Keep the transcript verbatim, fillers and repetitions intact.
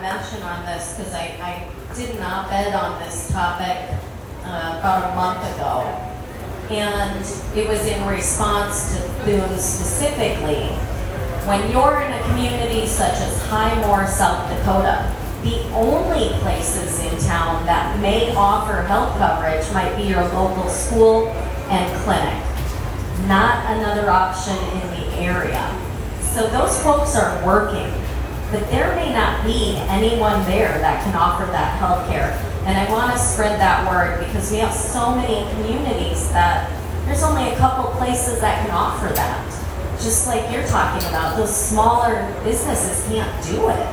to mention on this, because I, I did an op-ed on this topic uh, about a month ago, and it was in response to Thune specifically. When you're in a community such as Highmore, South Dakota, the only places in town that may offer health coverage might be your local school and clinic, not another option in the area. So those folks are working, but there may not be anyone there that can offer that health care. And I want to spread that word because we have so many communities that there's only a couple places that can offer that. Just like you're talking about, those smaller businesses can't do it.